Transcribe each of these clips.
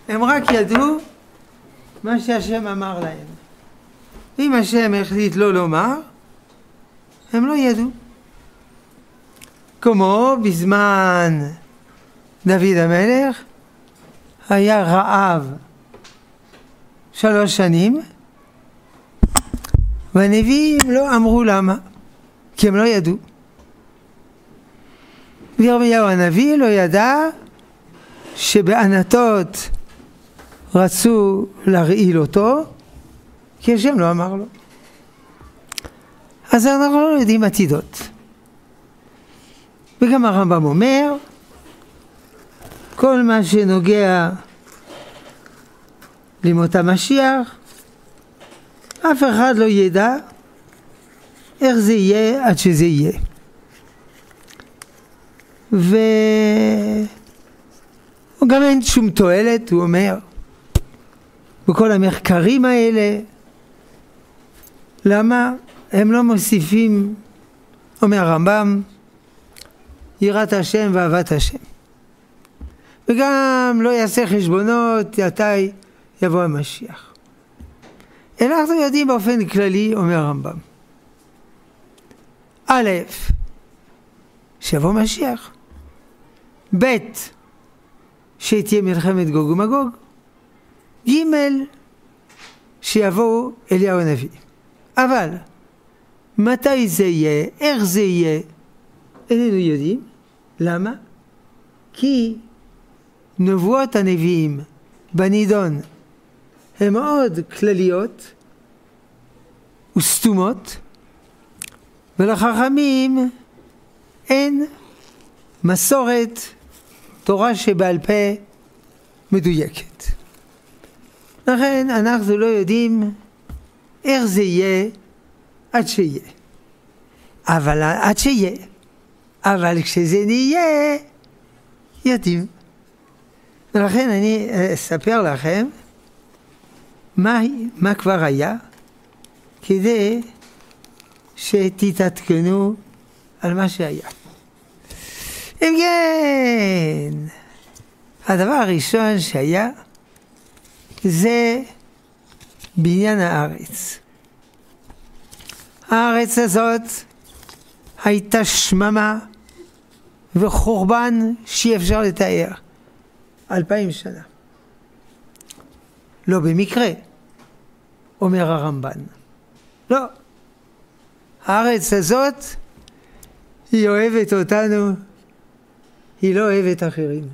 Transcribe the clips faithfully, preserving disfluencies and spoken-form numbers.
הם רק ידעו מה שהשם אמר להם. אם השם החליט לא לומר, הם לא ידעו. כמו בזמן דוד המלך, היה רעב שלוש שנים, והנביאים לא אמרו למה, כי הם לא ידעו. וירמיהו הנביא לא ידע שבענתות רצו להרעיל אותו, כי השם לא אמר לו. אז אנחנו לא יודעים עתידות. וגם הרמב"ם אומר, כל מה שנוגע למות המשיח, אף אחד לא ידע איך זה יהיה עד שזה יהיה. וגם אין שום תועלת, הוא אומר, בכל המחקרים האלה. למה? הם לא מוסיפים, אומר הרמב"ם, יראת השם ואהבת השם. וגם לא יעשה חשבונות מתי יבוא המשיח. אנחנו יודעים באופן כללי, אומר הרמב"ם, א', שיבוא משיח, ב', שתהיה מלחמת גוג ומגוג, ג', שיבוא אליהו הנביא. אבל מתי זה יהיה, איך זה יהיה, איננו יודעים. למה? כי נבואות הנביאים בנידון הן מאוד כלליות וסתומות, ולחכמים אין מסורת תורה שבעל פה מדויקת. לכן אנחנו לא יודעים איך זה יהיה עד שיהיה. אבל עד שיהיה. אבל כשזה נהיה, יודעים. ולכן אני אספר לכם מה, מה כבר היה, כדי שתתעדכנו על מה שהיה. אם כן, הדבר הראשון שהיה, זה בניין הארץ. הארץ הזאת הייתה שממה וחורבן שאי אפשר לתאר. אלפיים שנה. לא במקרה, אומר הרמב"ן. לא. הארץ הזאת, היא אוהבת אותנו, היא לא אוהבת אחרים.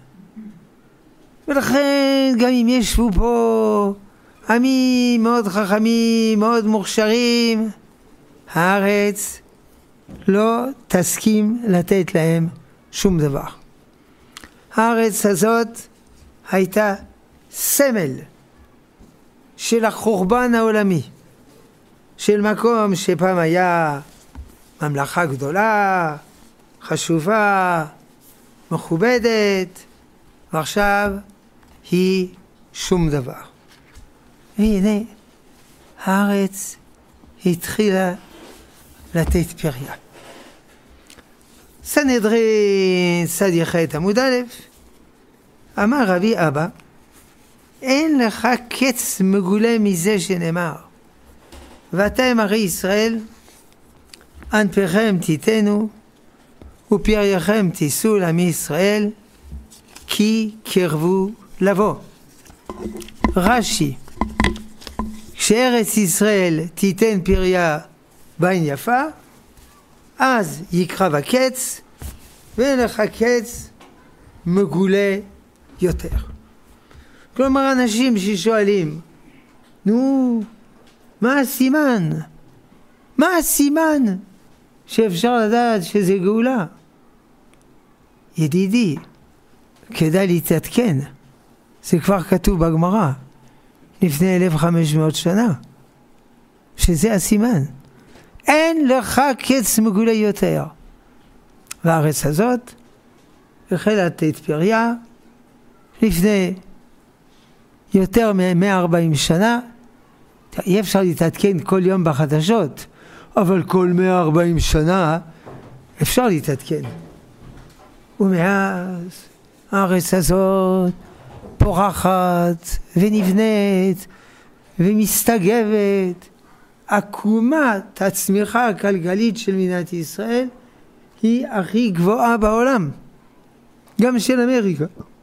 ולכן גם אם ישבו פה עמים מאוד חכמים, מאוד מוכשרים, הארץ לא תסכים לתת להם שום דבר. הארץ הזאת הייתה סמל של החורבן העולמי, של מקום שפעם היה ממלכה גדולה, חשובה, מכובדת, ועכשיו היא שום דבר. והנה, הארץ התחילה לתת פריה. סנהדרין צדיח ח' עמוד א', אמר רבי אבא, אין לך קץ מגולה מזה שנאמר, ואתם הרי ישראל, ענפיכם תיתנו, ופרייכם תישאו לעמי ישראל, כי קרבו לבוא. רש"י, כשארץ ישראל תיתן פריה בעין יפה, אז יקרב הקץ, ואין לך קץ מגולה יותר. כלומר, אנשים ששואלים, נו, מה הסימן? מה הסימן שאפשר לדעת שזה גאולה? ידידי, כדאי להתעדכן. זה כבר כתוב בגמרא, לפני אלף וחמש מאות שנה, שזה הסימן. אין לך קץ מגולה יותר. והארץ הזאת החלה לתת פריה לפני יותר מ-מאה וארבעים שנה. אי אפשר להתעדכן כל יום בחדשות, אבל כל מאה וארבעים שנה אפשר להתעדכן. ומאז הארץ הזאת פורחת ונבנית ומסתגבת. עקומת הצמיחה הכלכלית של מדינת ישראל היא הכי גבוהה בעולם, גם של אמריקה.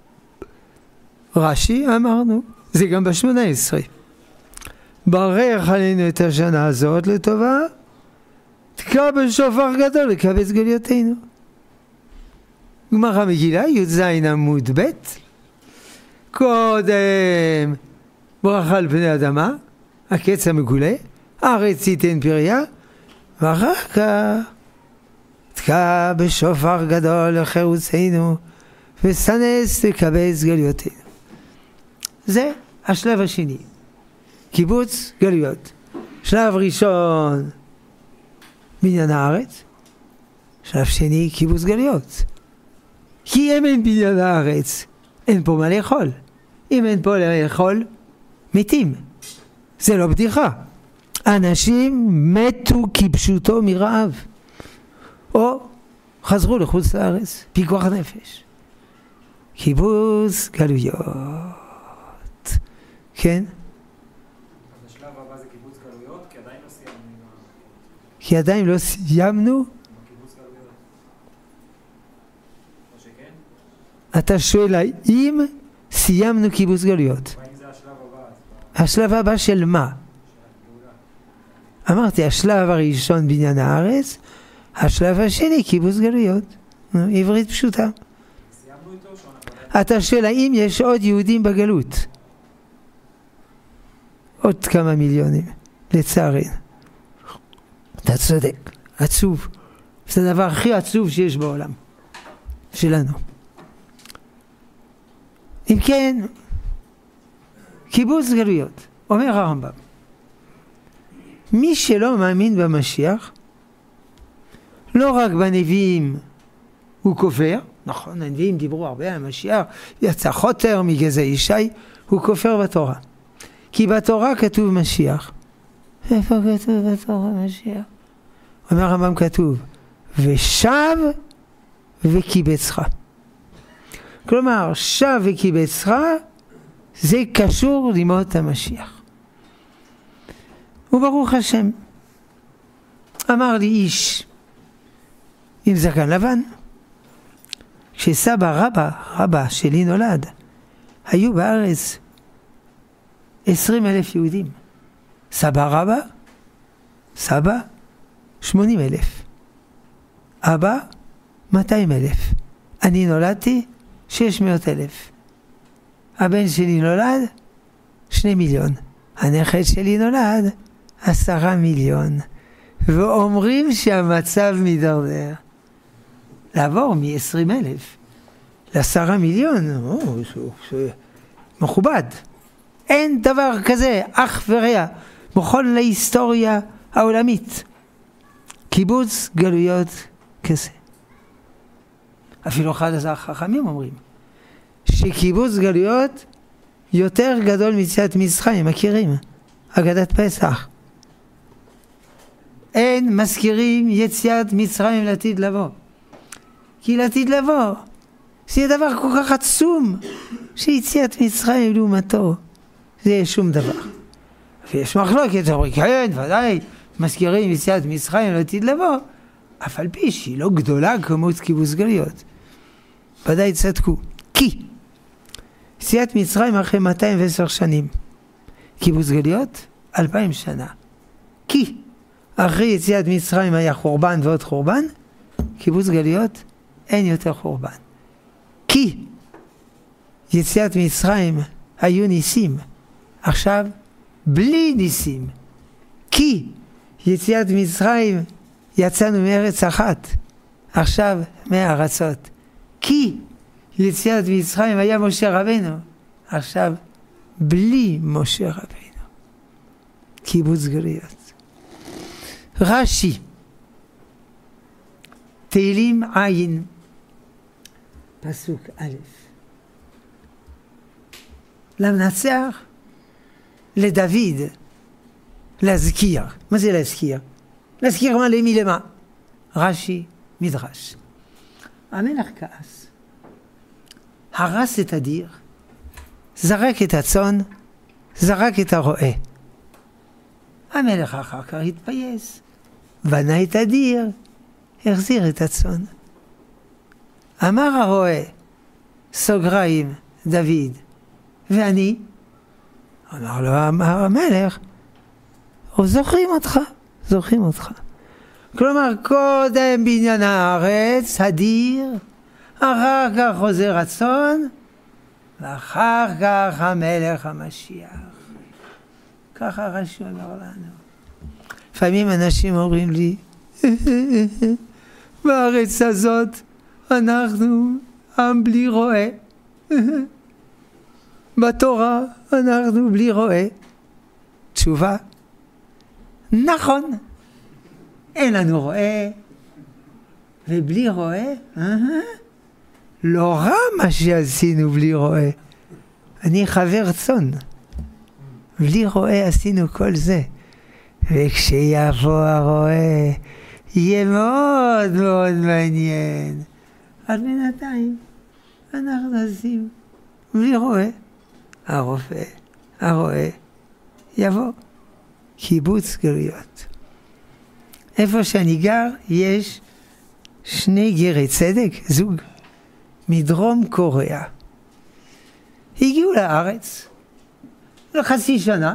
רש"י אמרנו, זה גם בשמונה עשרה. ברך עלינו את השנה הזאת לטובה, תקע בשופר גדול לקבץ גלויותינו. גמרא מגילה י"ז עמוד ב', קודם ברכה על פני אדמה, הקץ המגולה, הארץ ייתן פריה, ואחר כך תקע בשופר גדול לחירותנו, וסנס לקבץ גלויותינו. זה השלב השני, קיבוץ גלויות. שלב ראשון בניין הארץ, שלב שני קיבוץ גלויות. כי אם אין בניין הארץ, אין פה מה לאכול. אם אין פה לאכול, מתים. זה לא בדיחה. אנשים מתו כפשוטו מרעב, או חזרו לחוץ לארץ, פיקוח נפש. קיבוץ גלויות. כן? אז השלב הבא זה קיבוץ גלויות, כי עדיין לא סיימנו. כי עדיין לא סיימנו? קיבוץ גלויות. או שכן? אתה שואל האם סיימנו קיבוץ גלויות? והאם זה השלב הבא? השלב הבא של מה? אמרתי, השלב הראשון בניין הארץ, השלב השני קיבוץ גלויות. עברית פשוטה. סיימנו איתו שאנחנו... אתה שואל האם יש עוד יהודים בגלות? עוד כמה מיליונים, לצערנו. אתה צודק, עצוב. זה הדבר הכי עצוב שיש בעולם שלנו. אם כן, קיבוץ גלויות, אומר הרמב"ם, מי שלא מאמין במשיח, לא רק בנביאים הוא כופר, נכון, הנביאים דיברו הרבה על המשיח, יצא חוטר מגזע ישי, הוא כופר בתורה. כי בתורה כתוב משיח. איפה כתוב בתורה משיח? אומר הרמב"ם כתוב, ושב וקיבצך. כלומר, שב וקיבצך, זה קשור לימות המשיח. וברוך השם, אמר לי איש עם זקן לבן, כשסבא רבא, רבא שלי נולד, היו בארץ עשרים אלף יהודים. סבא רבא, סבא שמונים אלף, אבא מאתיים אלף, אני נולדתי שש מאות אלף, הבן שלי נולד שני מיליון, הנכד שלי נולד עשרה מיליון, ואומרים שהמצב מדרדר. לעבור מ-עשרים אלף לעשרה מיליון, או, זה, זה מכובד. אין דבר כזה, אח ורע, בכל ההיסטוריה העולמית. קיבוץ גלויות כזה. אפילו אחד החכמים אומרים, שקיבוץ גלויות יותר גדול מיציאת מצרים, מכירים? אגדת פסח. אין מזכירים יציאת מצרים לעתיד לבוא. כי לעתיד לבוא, זה דבר כל כך עצום, שיציאת מצרים לעומתו, זה שום דבר. ויש מחלוקת, אומרים, כן, ודאי, מזכירים יציאת מצרים לעתיד לבוא, אף על פי שהיא לא גדולה כמו קיבוץ גלויות. ודאי צדקו. כי יציאת מצרים אחרי מאתיים ועשר שנים, קיבוץ גלויות אלפיים שנה. כי אחרי יציאת מצרים היה חורבן ועוד חורבן, קיבוץ גלויות אין יותר חורבן. כי יציאת מצרים היו ניסים, עכשיו בלי ניסים. כי יציאת מצרים יצאנו מארץ אחת, עכשיו מארצות. כי יציאת מצרים היה משה רבנו, עכשיו בלי משה רבנו. קיבוץ גלויות. רש"י, תהילים עין, פסוק א', למנצח, לדוד, להזכיר. מה זה להזכיר? להזכיר מה למי למה? רש"י, מדרש. המלך כעס, הרס את הדיר, זרק את הצאן, זרק את הרועה. המלך אחר כך התפייס, בנה את הדיר, החזיר את הצאן. אמר הרועה, סוגריים, דוד, ואני? אמר לו, אמר המלך, זוכרים אותך, זוכרים אותך. כלומר, קודם בניין הארץ, הדיר, אחר כך חוזר הצאן, ואחר כך המלך המשיח. ככה רש"י אומר לנו. לפעמים אנשים אומרים לי, בארץ הזאת אנחנו עם בלי רועה. בתורה אנחנו בלי רועה. תשובה, נכון, אין לנו רועה, ובלי רועה, לא רע מה שעשינו בלי רועה. אני חבר צאן, בלי רועה עשינו כל זה, וכשיבוא הרועה יהיה מאוד מאוד מעניין. אז בינתיים אנחנו עושים בלי רועה. הרופא, הרועה יבוא. קיבוץ גלויות. איפה שאני גר יש שני גרי צדק, זוג, מדרום קוריאה. הגיעו לארץ לחצי שנה,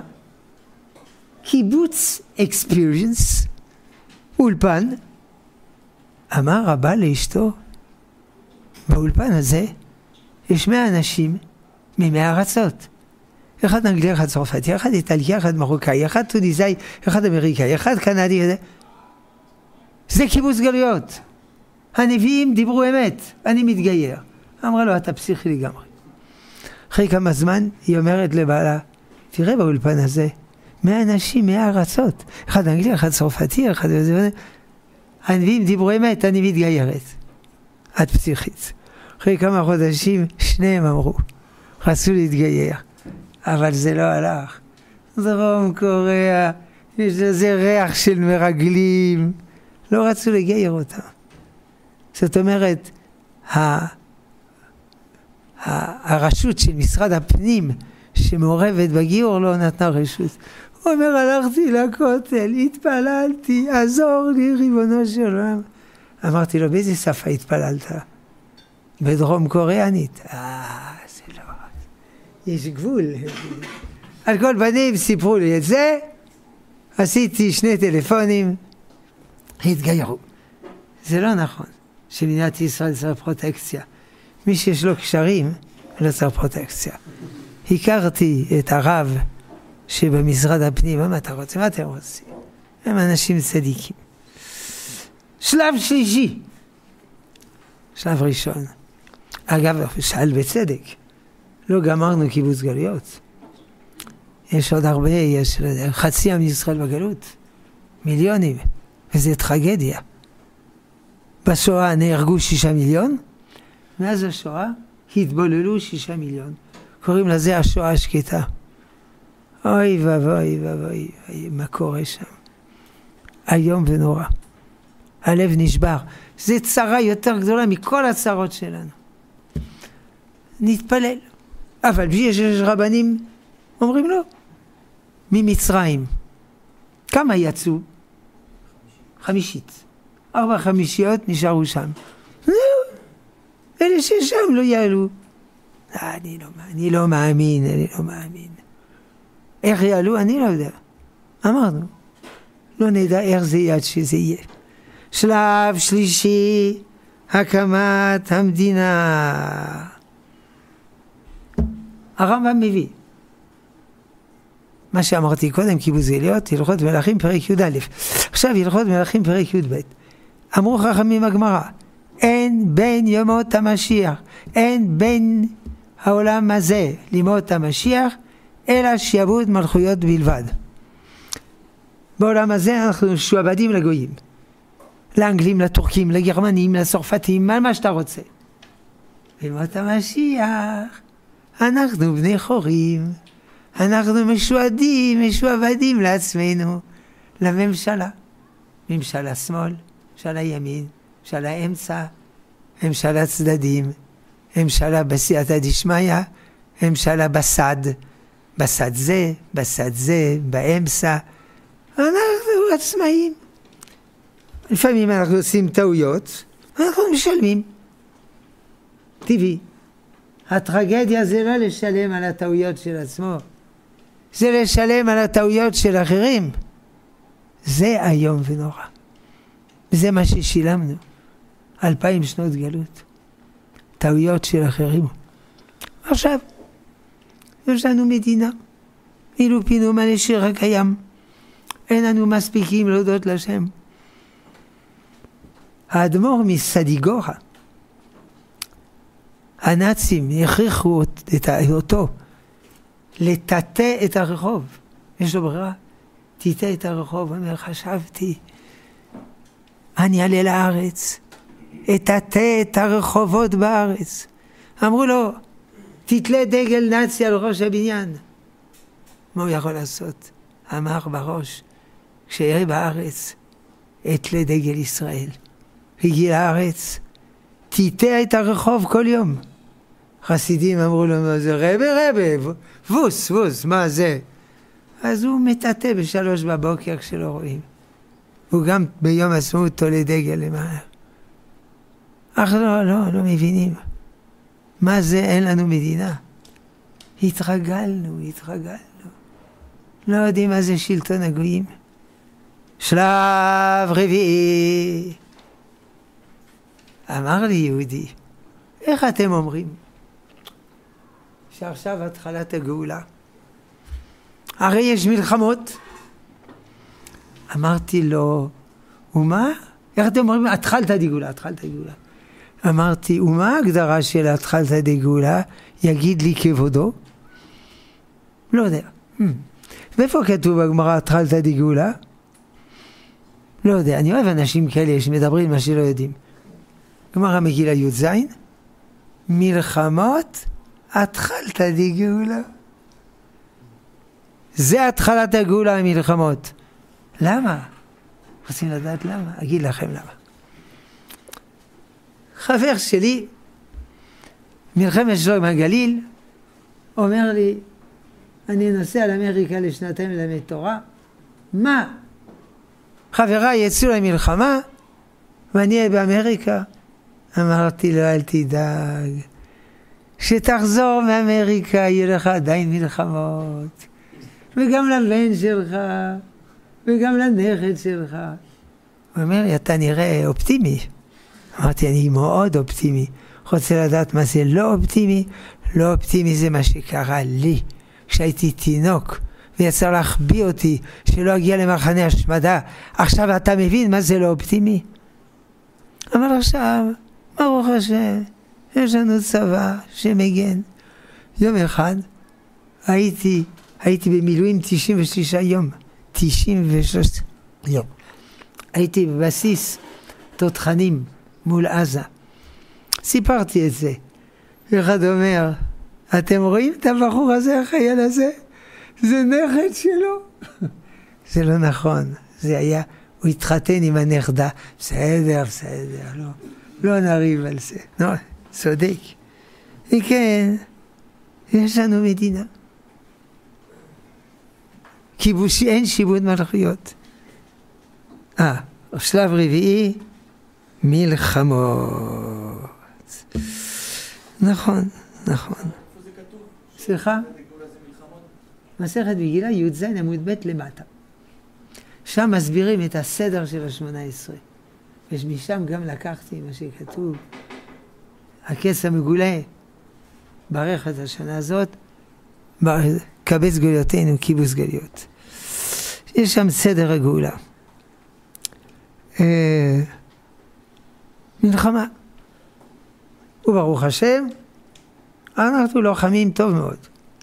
קיבוץ אקספיריאנס, אולפן. אמר הבא לאשתו, באולפן הזה יש מאה אנשים ממאה ארצות. אחד אנגלי, אחד צרפתי, אחד איטלקי, אחד מרוקאי, אחד טוניסאי, אחד אמריקאי, אחד קנדי. זה קיבוץ גלויות. הנביאים דיברו אמת, אני מתגייר. אמרה לו, אתה פסיכי לגמרי. אחרי כמה זמן היא אומרת לבעלה, תראה באולפן הזה, מאה אנשים, מאה ארצות. אחד אנגלי, אחד צרפתי, אחד... הנביאים דיברו אמת, אני מתגיירת. את פסיכית. אחרי כמה חודשים, שניהם אמרו, רצו להתגייר. אבל זה לא הלך. דרום קוריאה, יש לזה ריח של מרגלים. לא רצו לגייר אותם. זאת אומרת, ה... ה... הרשות של משרד הפנים שמעורבת בגיור לא נתנה רשות. הוא אומר, הלכתי לכותל, התפללתי, עזור לי ריבונו של עולם. אמרתי לו, באיזה שפה התפללת? בדרום קוריאנית. אה, זה לא... יש גבול. על כל פנים סיפרו לי את זה, עשיתי שני טלפונים, התגיירו. זה לא נכון שמדינת ישראל צריך פרוטקציה. מי שיש לו קשרים לא צריך פרוטקציה. הכרתי את הרב שבמשרד הפנים, מה אתה רוצה? מה אתם רוצים? הם אנשים צדיקים. שלב שלישי. שלב ראשון. אגב, שאל בצדק. לא גמרנו קיבוץ גלויות. יש עוד הרבה, יש חצי עם ישראל בגלות. מיליונים. וזה טרגדיה. בשואה נהרגו שישה מיליון. מאז השואה התבוללו שישה מיליון. קוראים לזה השואה השקטה. אוי ואבוי ואבוי, מה קורה שם? היום ונורא. הלב נשבר. זה צרה יותר גדולה מכל הצרות שלנו. נתפלל. אבל בלי שיש רבנים, אומרים לא. ממצרים. כמה יצאו? חמישית. ארבע חמישיות נשארו שם. זהו. אלה ששם לא יעלו. אני לא, אני לא מאמין, אני לא מאמין. איך יעלו? אני לא יודע. אמרנו. לא נדע איך זה יהיה עד שזה יהיה. שלב שלישי, הקמת המדינה. הרמב"ם מביא. מה שאמרתי קודם, קיבוץ גלויות, הלכות מלכים פרק י' א'. עכשיו הלכות מלכים פרק י' ב'. אמרו חכמים הגמרא, אין בין ימות המשיח, אין בין העולם הזה לימות המשיח, אלא שיעבוד מלכויות בלבד. בעולם הזה אנחנו שועבדים לגויים. לאנגלים, לטורקים, לגרמנים, לצרפתים, מה, מה שאתה רוצה. בימות המשיח, אנחנו בני חורים, אנחנו משועדים, משועבדים לעצמנו, לממשלה. ממשלה שמאל, ממשלה ימין, ממשלה אמצע, ממשלה צדדים, ממשלה בסייעתא דשמיא, ממשלה בסד, בסד זה, בסד זה, באמצע. אנחנו עצמאים. לפעמים אנחנו עושים טעויות, אנחנו משלמים. טבעי. הטרגדיה זה לא לשלם על הטעויות של עצמו, זה לשלם על הטעויות של אחרים. זה היום ונורא. זה מה ששילמנו. אלפיים שנות גלות. טעויות של אחרים. עכשיו, יש לנו מדינה. אילו פינו מה לשיר הקיים. אין לנו מספיקים להודות לשם. האדמו"ר מסדיגורה, הנאצים הכריחו אותו לטאטא את הרחוב. יש לו ברירה. תטאטא את הרחוב. אומר, חשבתי, אני אעלה לארץ, אטאטא את הרחובות בארץ. אמרו לו, תתלה דגל נאצי על ראש הבניין. מה הוא יכול לעשות? אמר בראש, כשיהיה בארץ, אתלה דגל ישראל. הגיע לארץ, תטאטא את הרחוב כל יום. חסידים אמרו לו, מה זה? רבי רבי, ווס ווס, מה זה? אז הוא מטאטא בשלוש בבוקר כשלא רואים. הוא גם ביום עצמאות תולה דגל למעלה. אך לא, לא, לא מבינים. מה זה? אין לנו מדינה. התרגלנו, התרגלנו. לא יודעים מה זה שלטון הגויים. שלב רביעי. אמר לי יהודי, איך אתם אומרים שעכשיו התחלת הגאולה? הרי יש מלחמות. אמרתי לו, ומה? איך אתם אומרים? התחלת הגאולה, התחלת הגאולה. אמרתי, ומה ההגדרה של התחלת הגאולה? יגיד לי כבודו? לא יודע. ואיפה כתוב בגמרא התחלת הגאולה? לא יודע. אני אוהב אנשים כאלה שמדברים מה שלא יודעים. גמרא מגילה י"ז, מלחמות התחלת הגאולה. זה התחלת הגאולה המלחמות. למה? רוצים לדעת למה? אגיד לכם למה. חבר שלי, מלחמת שלום הגליל, אומר לי, אני נוסע לאמריקה לשנתיים ללמד תורה. מה? חבריי יצאו למלחמה, ואני אהיה באמריקה. אמרתי לו, אל תדאג. שתחזור מאמריקה, יהיה לך עדיין מלחמות. וגם לבן שלך, וגם לנכד שלך. הוא אומר לי, אתה נראה אופטימי. אמרתי, אני מאוד אופטימי. רוצה לדעת מה זה לא אופטימי? לא אופטימי זה מה שקרה לי. כשהייתי תינוק, ויצא להחביא אותי, שלא אגיע למחנה השמדה. עכשיו אתה מבין מה זה לא אופטימי? אבל עכשיו, ברוך השם, יש לנו צבא שמגן. יום אחד, הייתי, הייתי במילואים תשעים ושישה יום. תשעים ושלושה יום. הייתי בבסיס תותחנים מול עזה. סיפרתי את זה. אחד אומר, אתם רואים את הבחור הזה, החייל הזה? זה נכד שלו. זה לא נכון. זה היה, הוא התחתן עם הנכדה. בסדר, בסדר, לא. לא נריב על זה. לא, צודק. וכן, יש לנו מדינה. כיבושי, אין שיבוד מלכויות. אה, שלב רביעי, מלחמות. נכון, נכון. איפה זה כתוב? סליחה? מסכת מגילה י"ז עמוד ב' למטה. שם מסבירים את הסדר של השמונה עשרה. ומשם גם לקחתי מה שכתוב. הכס המגולה, ברך את השנה הזאת, קבץ גלויותינו, קיבוץ גלויות. יש שם סדר הגאולה. אה, מלחמה. וברוך השם, אנחנו לוחמים טוב מאוד.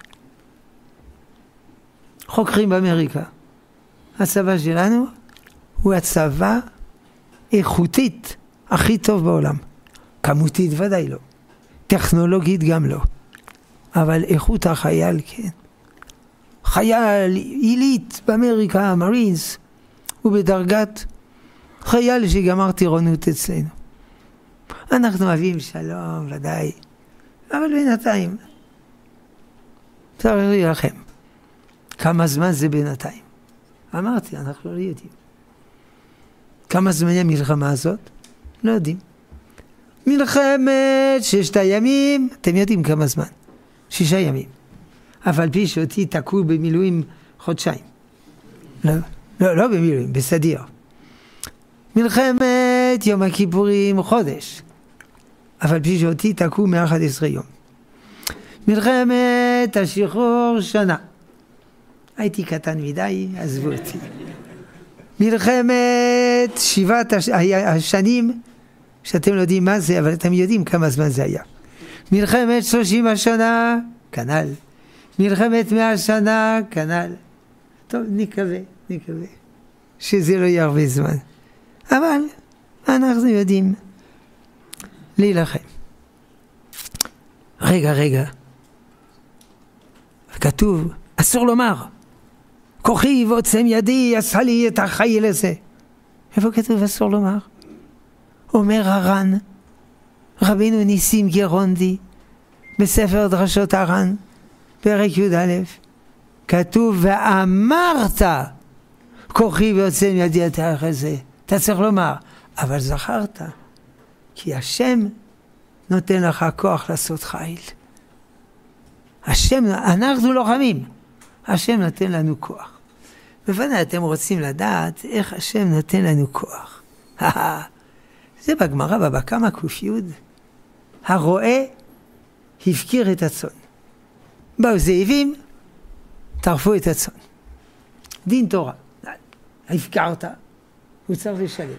חוקרים באמריקה. הצבא שלנו הוא הצבא איכותית הכי טוב בעולם. כמותית ודאי לא. טכנולוגית גם לא. אבל איכות החייל כן. חייל עילית באמריקה, מרינס, הוא בדרגת חייל שגמר טירונות אצלנו. אנחנו אוהבים שלום, ודאי. אבל בינתיים, צריך להילחם. כמה זמן זה בינתיים? אמרתי, אנחנו לא יודעים. כמה זמן המלחמה הזאת? לא יודעים. מלחמת ששת הימים, אתם יודעים כמה זמן. שישה ימים. אבל פי שאותי תקעו במילואים חודשיים. לא, לא, לא במילואים, בסדיר. מלחמת יום הכיפורים חודש. אבל פי שאותי תקעו מ-אחד עשר יום. מלחמת השחרור שנה. הייתי קטן מדי, עזבו אותי. מלחמת שבעת הש... השנים, שאתם לא יודעים מה זה, אבל אתם יודעים כמה זמן זה היה. מלחמת שלושים השנה, כנ"ל. מלחמת מאה שנה, כנ"ל. טוב, נקווה, נקווה, שזה לא יהיה הרבה זמן. אבל אנחנו יודעים להילחם. רגע, רגע. כתוב, אסור לומר, כוחי ועוצם ידי עשה לי את החיל הזה. איפה כתוב אסור לומר? אומר הר"ן, רבינו ניסים גרונדי, בספר דרשות הר"ן, פרק י"א, כתוב, ואמרת, כוחי ועוצם ידי את החיל הזה. אתה צריך לומר, אבל זכרת, כי השם נותן לך כוח לעשות חיל. השם, אנחנו לוחמים, השם נותן לנו כוח. בוודאי אתם רוצים לדעת איך השם נותן לנו כוח. זה בגמרא בבא קמא ק"י, הרועה הפקיר את הצאן. באו זאבים, טרפו את הצאן. דין תורה, הפקרת, הוא צריך לשלם.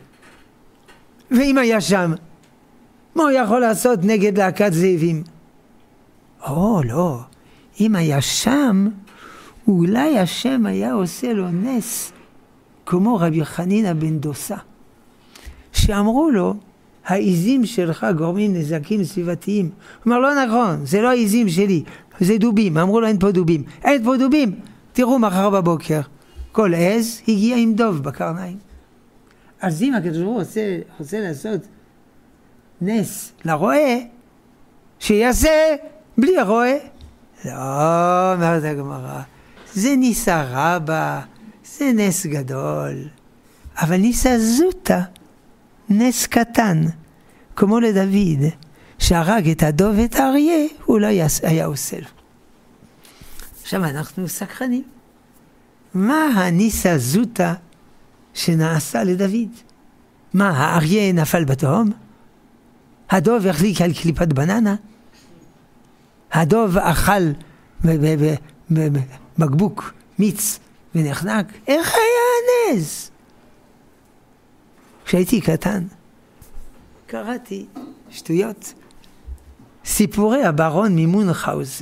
ואם היה שם, מה הוא יכול לעשות נגד להקת זאבים? או, לא. אם היה שם, אולי השם היה עושה לו נס, כמו רבי חנינא בן דוסה, שאמרו לו, העיזים שלך גורמים נזקים סביבתיים. הוא אומר, לא נכון, זה לא העיזים שלי, זה דובים. אמרו לו, אין פה דובים. אין פה דובים. תראו מחר בבוקר, כל עז הגיע עם דוב בקרניים. אז אם הקדוש ברוך הוא רוצה, רוצה לעשות נס לרועה, שיעשה בלי הרועה. לא, אומרת הגמרא, זה ניסה רבה, זה נס גדול. אבל ניסה זוטה, נס קטן, כמו לדוד, שהרג את הדוב ואת האריה, הוא לא היה עושה לו. עכשיו אנחנו סקרנים. מה הניסה זוטה שנעשה לדוד? מה, האריה נפל בתהום? הדוב החליק על קליפת בננה? הדוב אכל בבקבוק מיץ ונחנק? איך היה הנס? כשהייתי קטן, קראתי שטויות. סיפורי הברון ממונכהאוזן.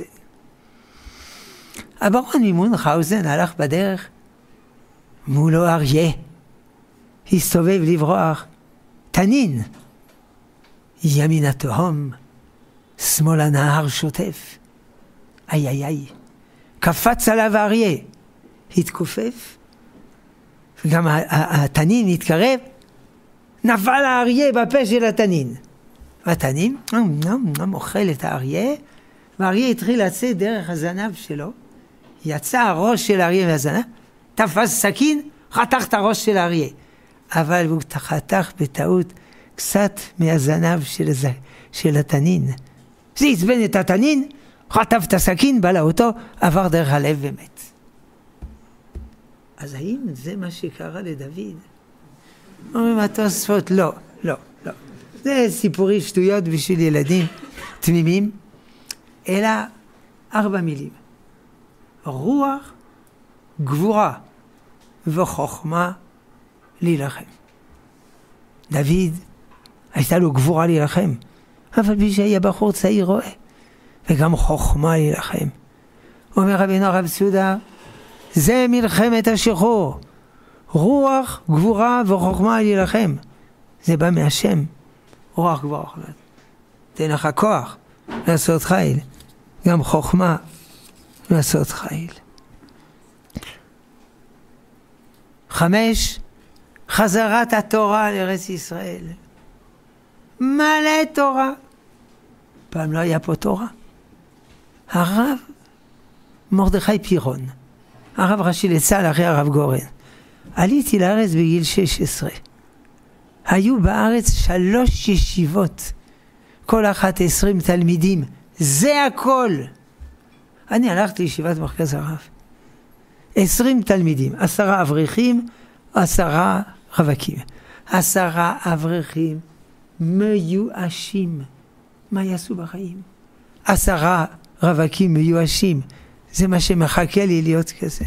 הברון ממונכהאוזן הלך בדרך, מולו אריה. הסתובב לברוח, תנין. ימין התהום, שמאל הנהר שוטף. איי איי איי. קפץ עליו האריה. התכופף, וגם התנין התקרב, נפל האריה בפה של התנין. והתנין אוכל את האריה, והאריה התחיל לצאת דרך הזנב שלו, יצא הראש של האריה מהזנב, תפס סכין, חתך את הראש של האריה. אבל הוא חתך בטעות קצת מהזנב של, הז... של התנין. זה עצבן את התנין, חטף את הסכין, בלע אותו, עבר דרך הלב ומת. אז האם זה מה שקרה לדוד? אומרים התוספות, לא, לא, לא. זה סיפורי שטויות בשביל ילדים תמימים, אלא ארבע מילים. רוח, גבורה וחוכמה להילחם. דוד, הייתה לו גבורה להילחם, אבל בי שהיה בחור צעיר רואה, וגם חוכמה להילחם. אומר רבינו הרב סעודה, זה מלחמת השחרור. רוח, גבורה וחוכמה להילחם. זה בא מהשם. רוח, גבורה, חוכמה. תן לך כוח לעשות חיל. גם חוכמה לעשות חיל. חמש, חזרת התורה לארץ ישראל. מלא תורה. פעם לא היה פה תורה. הרב מרדכי פירון, הרב ראשי לצה"ל אחרי הרב גורן. עליתי לארץ בגיל שש עשרה. היו בארץ שלוש ישיבות, כל אחת עשרים תלמידים, זה הכל. אני הלכתי לישיבת מרכז הרב. עשרים תלמידים, עשרה אברכים, עשרה רווקים. עשרה אברכים מיואשים. מה יעשו בחיים? עשרה רווקים מיואשים. זה מה שמחכה לי להיות כזה.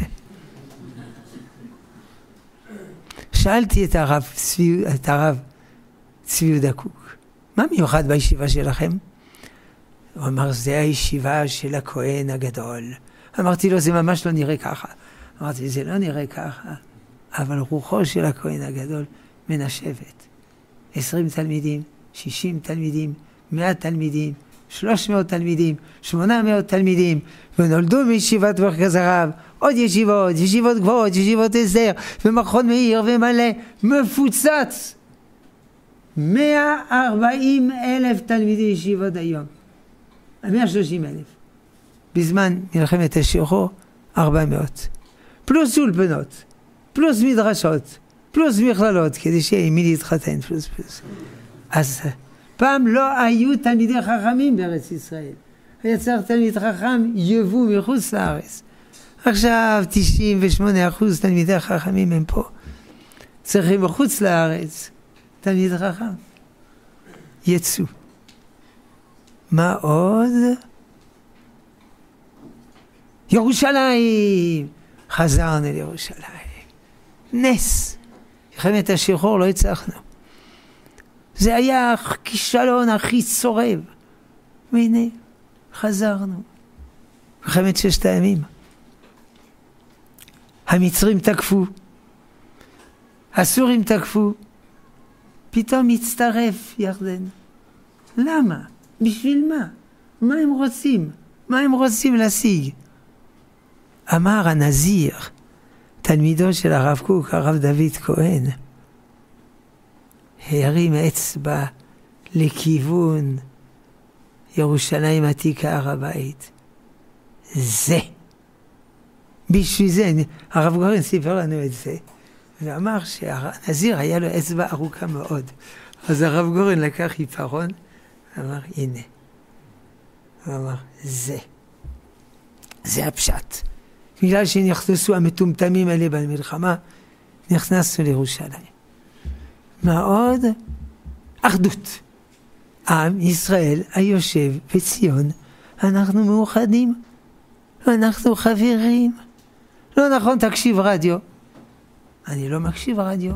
שאלתי את הרב צבי, את הרב צבי יהודה קוק, מה מיוחד בישיבה שלכם? הוא אמר, זה הישיבה של הכהן הגדול. אמרתי לו, זה ממש לא נראה ככה. אמרתי, זה לא נראה ככה, אבל רוחו של הכהן הגדול מנשבת. עשרים תלמידים, שישים תלמידים, מאה תלמידים, שלוש מאות תלמידים, שמונה מאות תלמידים, ונולדו מישיבת מרכז הרב, עוד ישיבות, ישיבות גבוהות, ישיבות הסדר, ומכון מאיר ומלא, מפוצץ. מאה וארבעים אלף תלמידי ישיבות היום. מאה ושלושים אלף. בזמן מלחמת השחרור, ארבע מאות. פלוס אולפנות, פלוס מדרשות, פלוס מכללות, כדי שיהיה עם מי להתחתן, פלוס פלוס. אז פעם לא היו תלמידי חכמים בארץ ישראל. היה צריך תלמיד חכם יבוא מחוץ לארץ. עכשיו תשעים ושמונה אחוז תלמידי חכמים הם פה. צריכים מחוץ לארץ תלמיד חכם. יצאו. מה עוד? ירושלים! חזרנו לירושלים. נס. מלחמת השחרור לא הצלחנו. זה היה הכישלון הכי צורב. והנה, חזרנו. מלחמת ששת הימים. המצרים תקפו. הסורים תקפו. פתאום הצטרף ירדן. למה? בשביל מה? מה הם רוצים? מה הם רוצים להשיג? אמר הנזיר, תלמידו של הרב קוק, הרב דוד כהן, הרים אצבע לכיוון ירושלים עתיקה, הר הבית. זה. בשביל זה, הרב גורן סיפר לנו את זה, ואמר שהנזיר היה לו אצבע ארוכה מאוד. אז הרב גורן לקח עיפרון, אמר, הנה. הוא אמר, זה. זה הפשט. בגלל שנכנסו המטומטמים האלה במלחמה, נכנסנו לירושלים. מה עוד? אחדות. עם ישראל היושב בציון, אנחנו מאוחדים. אנחנו חברים. לא נכון, תקשיב רדיו. אני לא מקשיב רדיו.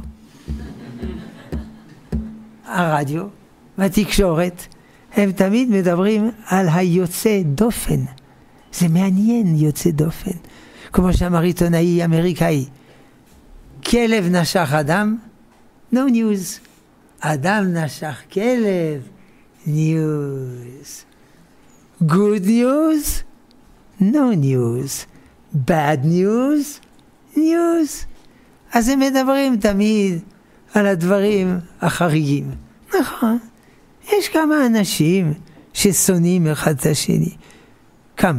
הרדיו והתקשורת, הם תמיד מדברים על היוצא דופן. זה מעניין יוצא דופן. כמו שאמר עיתונאי אמריקאי, כלב נשך אדם, no news. אדם נשך כלב, news. good news, no news. bad news, news. אז הם מדברים תמיד על הדברים החריגים. נכון, יש כמה אנשים ששונאים אחד את השני. כמה?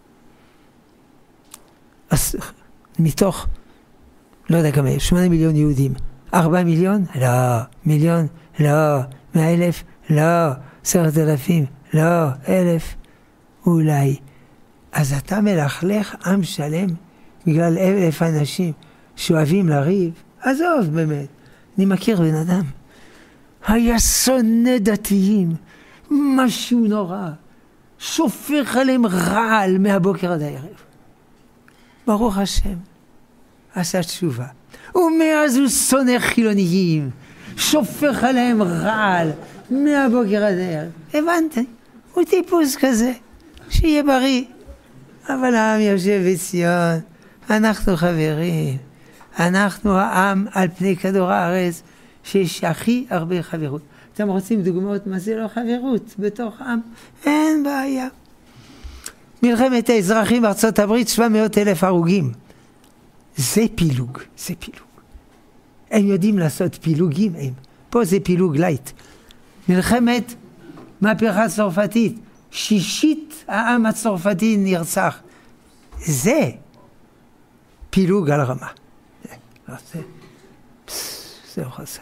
אז מתוך, לא יודע כמה, שמונה מיליון יהודים. ארבע מיליון? לא. מיליון? לא. מאה אלף? לא. עשרת אלפים? לא. אלף? אולי. אז אתה מלכלך עם שלם בגלל אלף אנשים שאוהבים לריב? עזוב באמת. אני מכיר בן אדם. היה שונא דתיים. משהו נורא. שופך עליהם רעל מהבוקר עד הערב. ברוך השם. עשה תשובה. ומאז הוא שונא חילוניים. שופך עליהם רעל מהבוקר עד הערב. הבנתי. הוא טיפוס כזה. שיהיה בריא. אבל העם יושב בציון. אנחנו חברים. אנחנו העם על פני כדור הארץ שיש הכי הרבה חברות. אתם רוצים דוגמאות מה זה לא חברות בתוך עם? אין בעיה. מלחמת האזרחים בארצות הברית, שבע מאות אלף הרוגים. זה פילוג, זה פילוג. הם יודעים לעשות פילוגים, הם. פה זה פילוג לייט. מלחמת מהפכה צרפתית, שישית העם הצרפתי נרצח. זה פילוג על רמה. זה, זה לא חסר.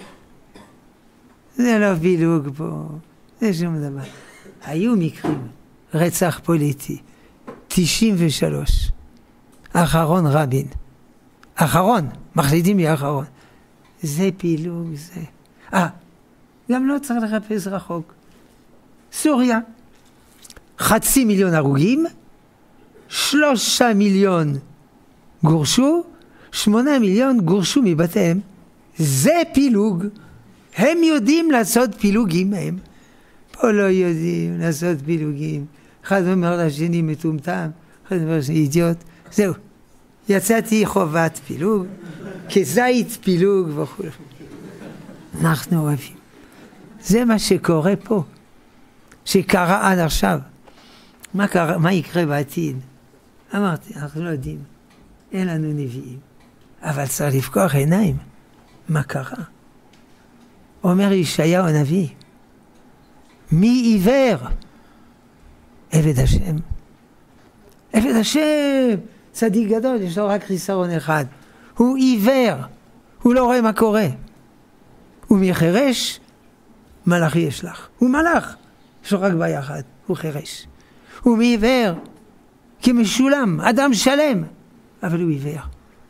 זה לא פילוג פה, זה שום דבר. היו מקרים, רצח פוליטי, תשעים ושלוש, אחרון רבין, אחרון, מחליטים לי אחרון. זה פילוג, זה... אה, גם לא צריך לחפש רחוק. סוריה, חצי מיליון הרוגים, שלושה מיליון גורשו, שמונה מיליון גורשו מבתיהם. זה פילוג. הם יודעים לעשות פילוגים, הם. פה לא יודעים לעשות פילוגים. אחד אומר לשני מטומטם, אחד אומר לשני אידיוט. זהו. יצאתי חובת פילוג, כזית פילוג וכו'. אנחנו אוהבים. זה מה שקורה פה. שקרה עד עכשיו. מה, קרה, מה יקרה בעתיד? אמרתי, אנחנו לא יודעים. אין לנו נביאים. אבל צריך לפקוח עיניים. מה קרה? אומר ישעיהו הנביא, מי עיוור? עבד השם. עבד השם, צדיק גדול, יש לו רק חיסרון אחד. הוא עיוור. הוא לא רואה מה קורה. הוא מחרש, מלאכי ישלח. הוא מלאך. יש לו רק בעיה אחת, הוא חרש. הוא מעיוור, כמשולם, אדם שלם, אבל הוא עיוור.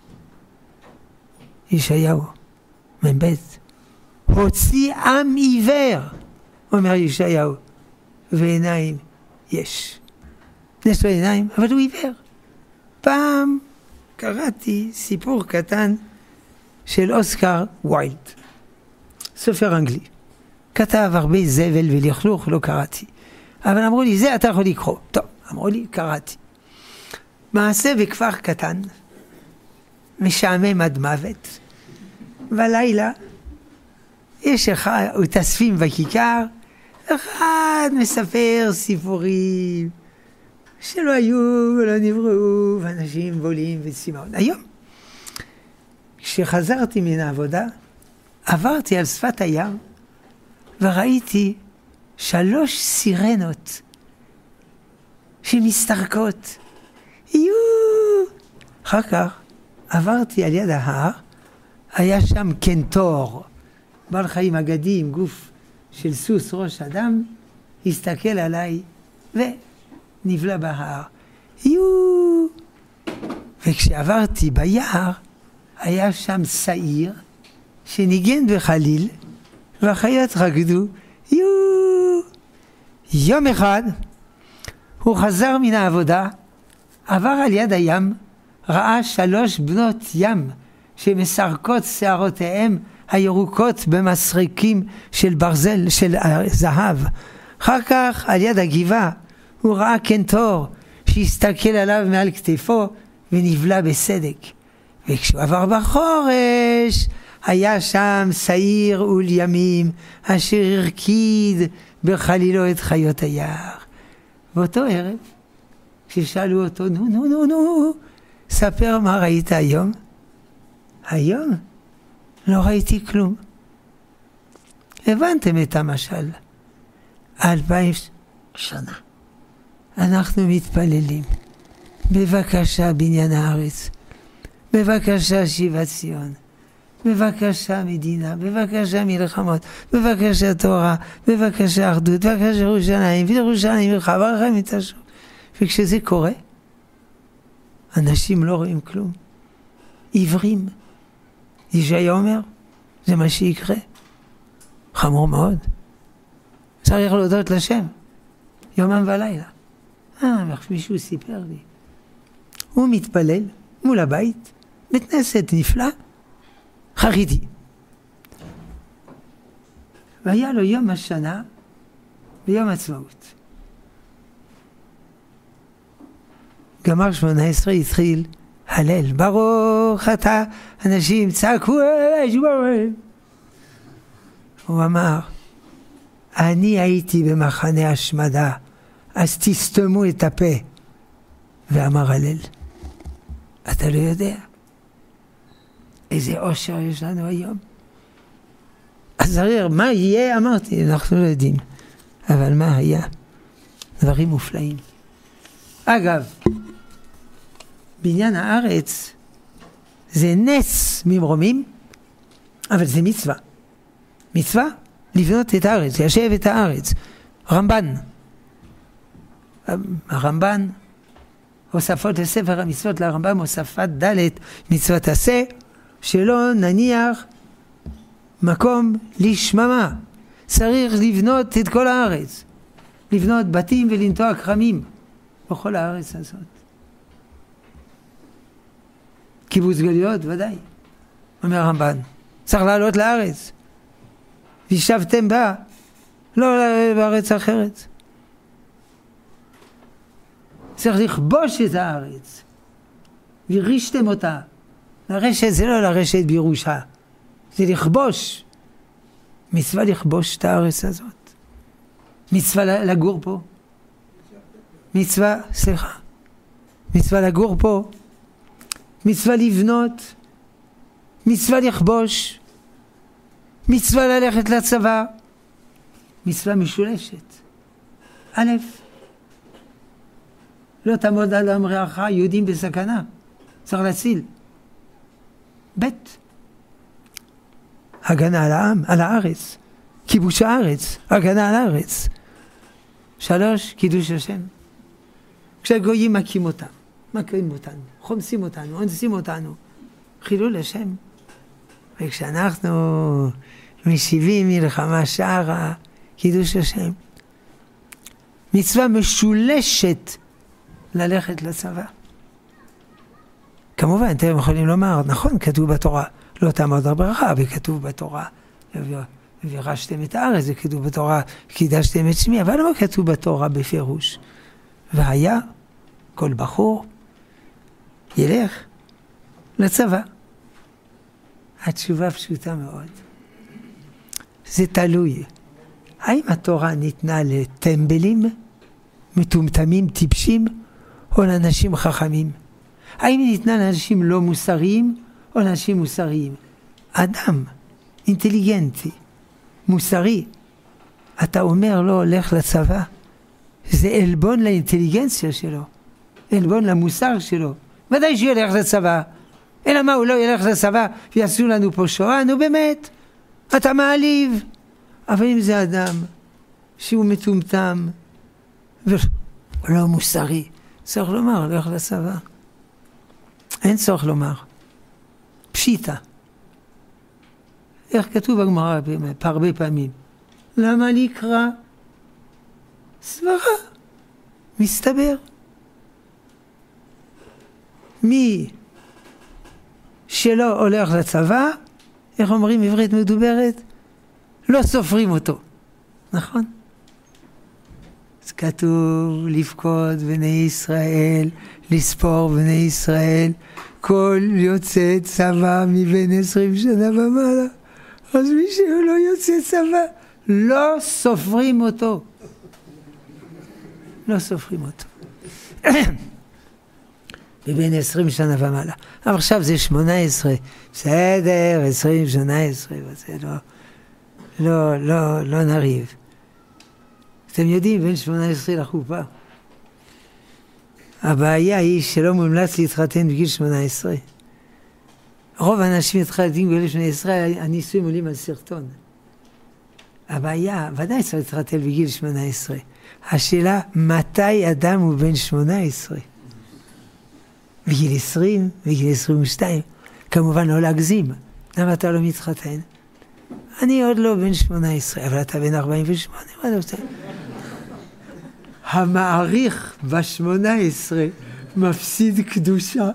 ישעיהו, מבית, הוציא עם עיוור, אומר ישעיהו, ועיניים יש. יש לו עיניים, אבל הוא עיוור. פעם קראתי סיפור קטן של אוסקר ויילד, סופר אנגלי. כתב הרבה זבל ולכלוך, לא קראתי. אבל אמרו לי, זה אתה יכול לקרוא. טוב, אמרו לי, קראתי. מעשה בכפר קטן, משעמם עד מוות. בלילה, יש אחד, מתאספים בכיכר, אחד מספר סיפורים שלא היו ולא נבראו, ואנשים בולים וצימאון. היום, כשחזרתי מן העבודה, עברתי על שפת הים, וראיתי שלוש סירנות שמסתרקות. יו! אחר כך עברתי על יד ההר, היה שם קנטור, בעל חיים אגדי עם גוף של סוס ראש אדם, הסתכל עליי ונבלע בהר. יו! וכשעברתי ביער, היה שם שעיר שניגן בחליל, והחיות רקדו. יו! יום אחד הוא חזר מן העבודה, עבר על יד הים, ראה שלוש בנות ים שמסרקות שערותיהם הירוקות במסרקים של ברזל, של זהב. אחר כך על יד הגבעה הוא ראה קנטור שהסתכל עליו מעל כתפו ונבלע בסדק. וכשהוא עבר בחורש היה שם שעיר ולימים אשר הרקיד בחלילו את חיות היער. באותו ערב כששאלו אותו, נו נו נו נו, ספר מה ראית היום? היום לא ראיתי כלום. הבנתם את המשל? אלפיים שנה אנחנו מתפללים, בבקשה בניין הארץ, בבקשה שיבת ציון, בבקשה מדינה, בבקשה מלחמות, בבקשה תורה, בבקשה אחדות, בבקשה ירושלים, וירושלים ורחבה לכם את השוב. וכשזה קורה, אנשים לא רואים כלום, עיוורים. ישעיהו אומר, זה מה שיקרה. חמור מאוד. צריך להודות לשם, יומם ולילה. אה, מישהו סיפר לי. הוא מתפלל מול הבית, בית כנסת נפלא, חרדי. והיה לו יום השנה ויום עצמאות. גמר שמונה עשרה התחיל הלל, ברוך אתה, אנשים צעקו, הוא אמר, אני הייתי במחנה השמדה, אז תסתמו את הפה. ואמר הלל, אתה לא יודע איזה אושר יש לנו היום. אז הרי מה יהיה? אמרתי, אנחנו לא יודעים. אבל מה היה? דברים מופלאים. אגב, בניין הארץ זה נס ממרומים, אבל זה מצווה. מצווה לבנות את הארץ, ליישב את הארץ. רמב"ן, הרמב"ן, הוספות לספר המצוות לרמב"ם, הוספת ד' מצוות עשה, שלא נניח מקום לשממה. צריך לבנות את כל הארץ, לבנות בתים ולנטוע כרמים בכל הארץ הזאת. קיבוץ גלויות, ודאי, אומר הרמב"ן, צריך לעלות לארץ, וישבתם בה, לא בארץ אחרת. צריך לכבוש את הארץ, וירישתם אותה. לרשת זה לא לרשת בירושה, זה לכבוש. מצווה לכבוש את הארץ הזאת. מצווה לגור פה. מצווה, סליחה. מצווה לגור פה. מצווה לבנות. מצווה לכבוש. מצווה ללכת לצבא. מצווה משולשת. א', לא תעמוד על אמרך, יהודים בסכנה. צריך להציל. ב', הגנה על העם, על הארץ. כיבוש הארץ, הגנה על הארץ. שלוש, קידוש השם. כשהגויים מכים אותם, מכים אותנו, חומסים אותנו, אונסים אותנו. חילול השם. וכשאנחנו משיבים מלחמה שערה, קידוש השם. מצווה משולשת ללכת לצבא. כמובן, אתם יכולים לומר, נכון, כתוב בתורה, לא תעמוד על ברכה, וכתוב בתורה, וירשתם את הארץ, זה כתוב בתורה, קידשתם את שמי, אבל לא כתוב בתורה בפירוש. והיה, כל בחור ילך לצבא. התשובה פשוטה מאוד. זה תלוי. האם התורה ניתנה לטמבלים, מטומטמים, טיפשים, או לאנשים חכמים? האם היא ניתנה לאנשים לא מוסריים, או לאנשים מוסריים? אדם אינטליגנטי, מוסרי, אתה אומר לו, הולך לצבא, זה אלבון לאינטליגנציה שלו, אלבון למוסר שלו. ודאי שהוא ילך לצבא. אלא מה, הוא לא ילך לצבא ויעשו לנו פה שואה? נו באמת, אתה מעליב. אבל אם זה אדם שהוא מטומטם ולא מוסרי, צריך לומר, הולך לצבא. אין צורך לומר. פשיטה. איך כתוב בגמרא הרבה פעמים? למה לקרוא? סברה. מסתבר. מי שלא הולך לצבא, איך אומרים עברית מדוברת? לא סופרים אותו. נכון? אז כתוב לפקוד בני ישראל, לספור בני ישראל, כל יוצא צבא מבין עשרים שנה ומעלה. אז מי שהוא לא יוצא צבא, לא סופרים אותו. לא סופרים אותו. מבין עשרים שנה ומעלה. אבל עכשיו זה שמונה עשרה. בסדר, עשרים, שמונה עשרה, וזה לא, לא, לא, לא נריב. אתם יודעים, בין שמונה עשרה לחופה. הבעיה היא שלא מומלץ להתחתן בגיל שמונה עשרה. רוב האנשים מתחתנים בגיל שמונה עשרה, הנישואים עולים על סרטון. הבעיה, ודאי צריך להתחתן בגיל שמונה עשרה. השאלה, מתי אדם הוא בן שמונה עשרה? בגיל עשרים, בגיל עשרים ושתיים. כמובן לא להגזים. למה אתה לא מתחתן? אני עוד לא בן שמונה עשרה, אבל אתה בן ארבעים ושמונה. מה אתה רוצה? המעריך בשמונה עשרה מפסיד קדושה.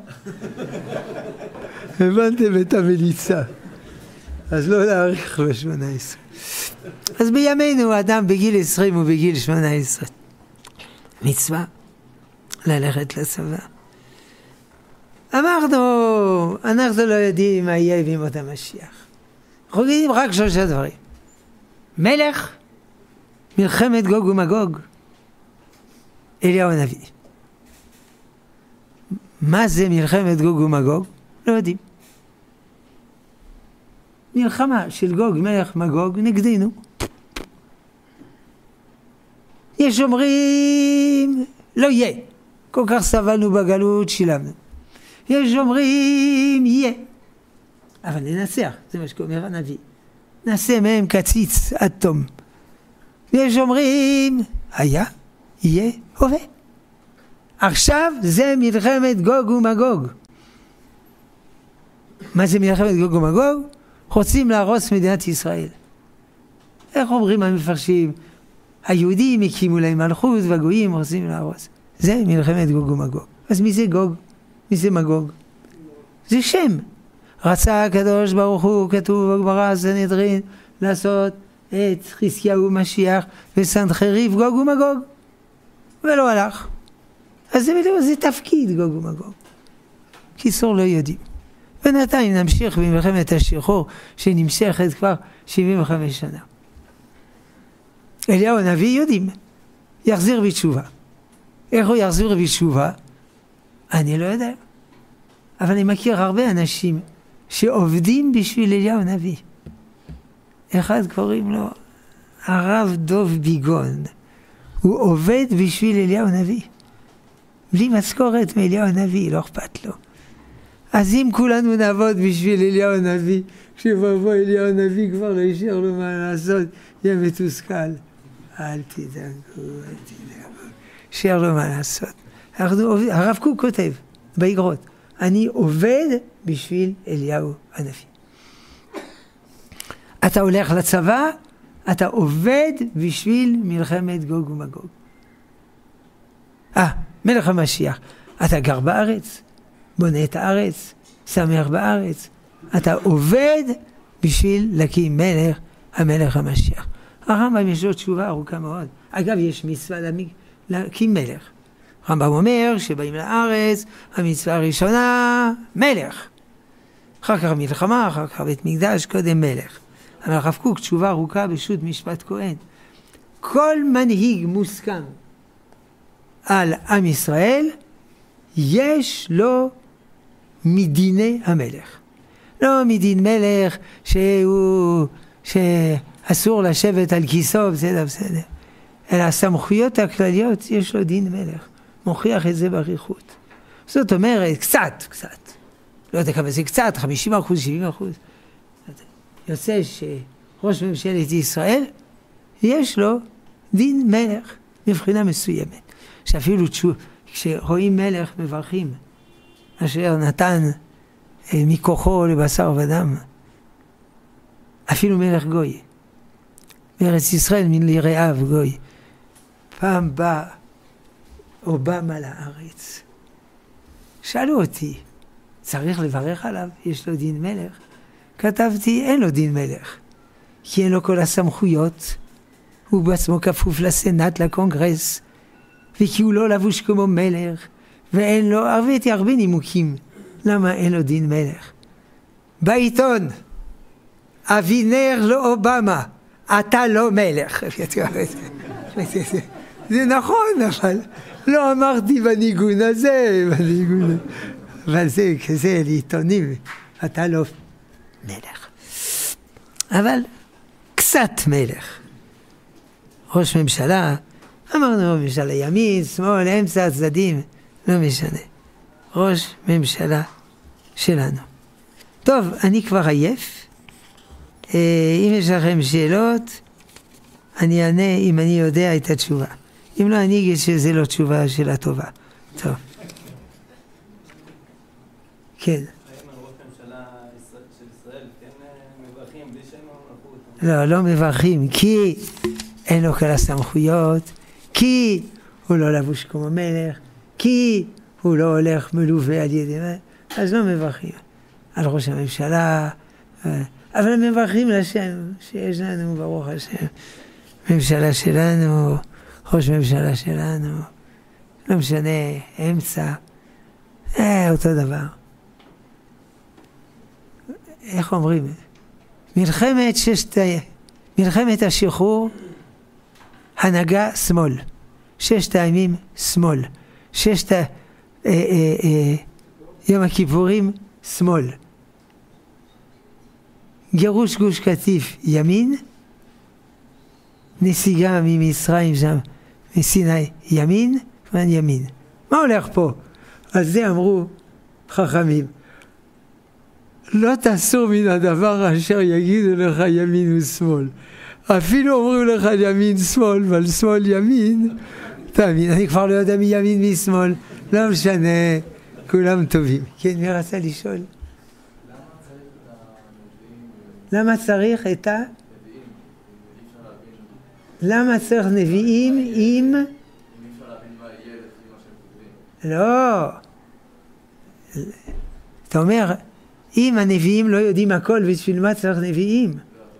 הבנתם את המליצה. אז לא להעריך בשמונה עשרה. אז בימינו אדם בגיל עשרים ובגיל שמונה עשרה. מצווה ללכת לצבא. אמרנו, אנחנו לא יודעים מה יהיה בימות המשיח. אנחנו יודעים רק שלושה דברים. מלך, מלחמת גוג ומגוג, אליהו הנביא. מה זה מלחמת גוג ומגוג? לא יודעים. מלחמה של גוג מלך מגוג נגדנו. יש אומרים, לא יהיה. כל כך סבלנו בגלות, שילמנו. יש אומרים יהיה, אבל ננצח, זה מה שאומר הנביא, נעשה מהם קציץ עד תום. יש אומרים היה, יהיה, הווה. עכשיו זה מלחמת גוג ומגוג. מה זה מלחמת גוג ומגוג? רוצים להרוס מדינת ישראל. איך אומרים המפרשים? היהודים הקימו להם מלכות והגויים רוצים להרוס. זה מלחמת גוג ומגוג. אז מי זה גוג? מי זה מגוג? זה שם. רצה הקדוש ברוך הוא, כתוב בגמרא סנהדרין, לעשות את חזקיהו משיח וסנחריב גוג ומגוג. ולא הלך. אז זה, זה תפקיד גוג ומגוג. קיצור לא יודעים. בינתיים נמשיך במלחמת השחרור שנמשכת כבר שבעים וחמש שנה. אליהו הנביא יודעים, יחזיר בתשובה. איך הוא יחזיר בתשובה? אני לא יודע. אבל אני מכיר הרבה אנשים שעובדים בשביל אליהו הנביא. אחד קוראים לו הרב דוב ביגון. הוא עובד בשביל אליהו הנביא. בלי משכורת מאליהו הנביא, לא אכפת לו. אז אם כולנו נעבוד בשביל אליהו הנביא, כשבבוא אליהו הנביא כבר לא יישאר לו מה לעשות, יהיה מתוסכל. אל תדאגו, אל תדאגו. יישאר לו מה לעשות. הרב קוק כותב באגרות, אני עובד בשביל אליהו הנביא. אתה הולך לצבא, אתה עובד בשביל מלחמת גוג ומגוג. אה, מלך המשיח, אתה גר בארץ, בונה את הארץ, שמח בארץ. אתה עובד בשביל להקים מלך, המלך המשיח. הרמב"ם יש לו תשובה ארוכה מאוד. אגב, יש מצווה להקים מלך. הרמב"ם אומר שבאים לארץ, המצווה הראשונה, מלך. אחר כך מלחמה, אחר כך בית מקדש, קודם מלך. אבל הרב קוק, תשובה ארוכה בשו"ת משפט כהן. כל מנהיג מוסכם על עם ישראל, יש לו מדיני המלך. לא מדין מלך שהוא, שאסור לשבת על כיסו, בסדר, בסדר. אלא הסמכויות הכלליות, יש לו דין מלך. מוכיח את זה באריכות. זאת אומרת, קצת, קצת. לא יודע כמה זה קצת, חמישים אחוז, שבעים אחוז. יוצא שראש ממשלת ישראל, יש לו דין מלך מבחינה מסוימת. שאפילו כשרואים מלך מברכים, אשר נתן אה, מכוחו לבשר ודם, אפילו מלך גוי, בארץ ישראל מן ליראיו גוי. פעם בא אובמה לארץ, שאלו אותי, צריך לברך עליו? יש לו דין מלך? כתבתי, אין לו דין מלך, כי אין לו כל הסמכויות, הוא בעצמו כפוף לסנאט, לקונגרס, וכי הוא לא לבוש כמו מלך, ואין לו, הבאתי הרבה נימוקים, למה אין לו דין מלך. בעיתון, אבינר לאובמה, אתה לא מלך. זה נכון, אבל לא אמרתי בניגון הזה, בניגון הזה. אבל זה כזה לעיתונים, אתה לא מלך. אבל קצת מלך. ראש ממשלה, אמרנו ממשלה ימין, שמאל, אמצע, הצדדים, לא משנה. ראש ממשלה שלנו. טוב, אני כבר עייף. אם יש לכם שאלות, אני אענה אם אני יודע את התשובה. אם לא, אני אגיד שזה לא תשובה שאלה טובה. טוב. כן. האם על ראש ממשלה של ישראל כן מברכים בלי שהם מלכות? לא, לא מברכים, כי אין לו כל הסמכויות, כי הוא לא לבוש כמו מלך, כי הוא לא הולך מלווה על ידי, אז לא מברכים. על ראש הממשלה, אבל מברכים לשם, שיש לנו ברוך השם, ממשלה שלנו, ראש ממשלה שלנו, לא משנה, אמצע, אה, אותו דבר. איך אומרים? מלחמת ששת, מלחמת השחרור, הנהגה שמאל, ששת הימים שמאל, ששת אה, אה, אה, יום הכיפורים שמאל, גירוש גוש קטיף ימין, נסיגה ממצרים שם, מסיני ימין, כמובן ימין. מה הולך פה? על זה אמרו חכמים, לא תסור מן הדבר אשר יגידו לך ימין ושמאל. אפילו אומרים לך ימין שמאל, אבל שמאל ימין, תאמין, אני כבר לא יודע מי ימין מי שמאל, לא משנה, כולם טובים. כן, מי רצה לשאול? למה צריך את ה... למה צריך נביאים אם... לא. אתה אומר, אם הנביאים לא יודעים הכל, בשביל מה צריך נביאים?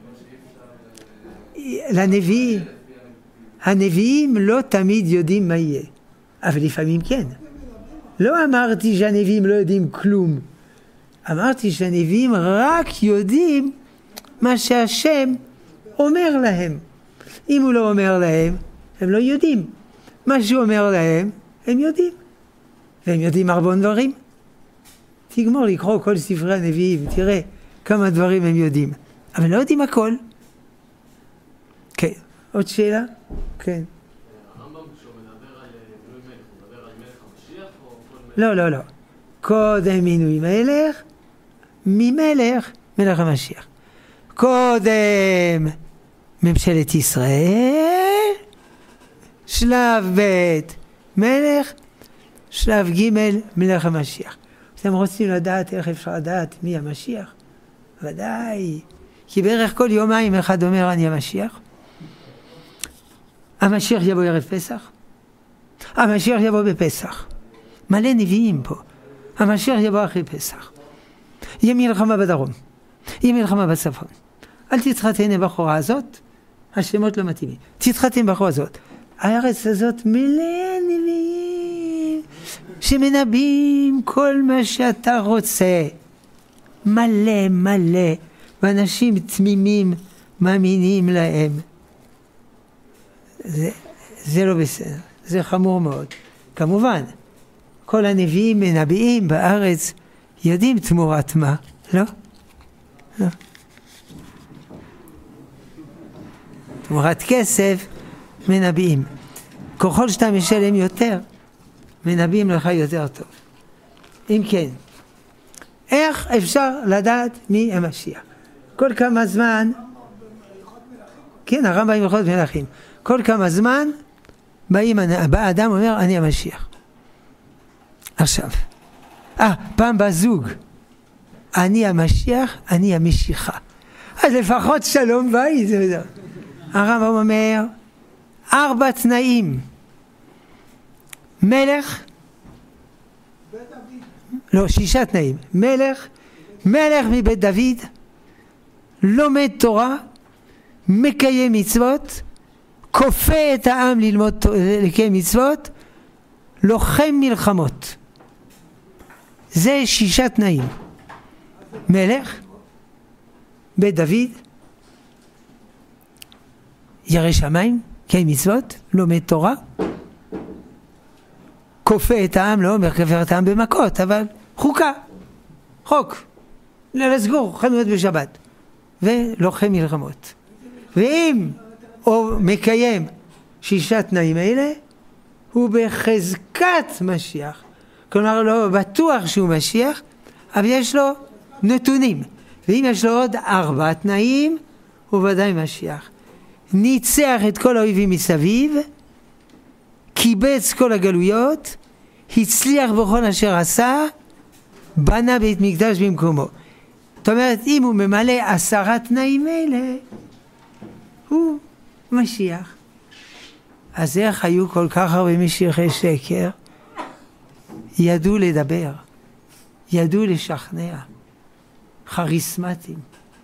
לנביאים. הנביאים לא תמיד יודעים מה יהיה, אבל לפעמים כן. לא אמרתי שהנביאים לא יודעים כלום. אמרתי שהנביאים רק יודעים מה שהשם אומר להם. אם הוא לא אומר להם, הם לא יודעים. מה שהוא אומר להם, הם יודעים. והם יודעים הרבה דברים. תגמור לקרוא כל ספרי הנביאים, תראה כמה דברים הם יודעים. אבל לא יודעים הכל. כן, עוד שאלה? כן. הרמב"ם כשהוא מדבר על מינוי מלך, הוא מדבר על מלך המשיח או כל מלך? לא, לא, לא. קודם מינוי מלך, ממלך מלך המשיח. קודם ממשלת ישראל, שלב ב' מלך, שלב ג' מלך המשיח. אתם רוצים לדעת איך אפשר לדעת מי המשיח? ודאי. כי בערך כל יומיים אחד אומר אני המשיח. המשיח יבוא ערב פסח. המשיח יבוא בפסח. מלא נביאים פה. המשיח יבוא אחרי פסח. יהיה מלחמה בדרום. יהיה מלחמה בצפון. אל תתחתן בחורה הזאת. השמות לא מתאימים. תתחתן בחורה הזאת. הארץ הזאת מלא נביאים שמנבאים כל מה שאתה רוצה. מלא מלא. ואנשים תמימים מאמינים להם. זה, זה לא בסדר. זה חמור מאוד. כמובן, כל הנביאים מנבאים בארץ יודעים תמורת מה. לא? לא. תמורת כסף מנבאים. ככל שאתה משלם יותר, מנבאים לך יותר טוב. אם כן, איך אפשר לדעת מי המשיח? כל כמה זמן, כן, הרמב"ם בהלכות מלכים, כל כמה זמן באים, בא אדם אומר, אני המשיח. עכשיו, אה, פעם בזוג, אני המשיח, אני המשיחה. אז לפחות שלום בית, זה בזה. הרמב"ם אומר, ארבע תנאים. מלך, לא, שישה תנאים. מלך, מלך מבית דוד, לומד תורה, מקיים מצוות, כופה את העם ללמוד לקיים מצוות, לוחם מלחמות. זה שישה תנאים. מלך, בית דוד, ירא שמיים, קיים מצוות, לומד תורה, כופה את העם, לא אומר כופר את העם במכות, אבל חוקה, חוק, לסגור חנויות בשבת, ולוחם מלחמות. ואם הוא מקיים שישה תנאים האלה, הוא בחזקת משיח. כלומר, לא בטוח שהוא משיח, אבל יש לו נתונים. ואם יש לו עוד ארבע תנאים, הוא ודאי משיח. ניצח את כל האויבים מסביב, קיבץ כל הגלויות, הצליח בכל אשר עשה, בנה בית מקדש במקומו. זאת אומרת, אם הוא ממלא עשרה תנאים אלה, הוא משיח. אז איך היו כל כך הרבה משיחי שקר? ידעו לדבר, ידעו לשכנע, חריסמטיים.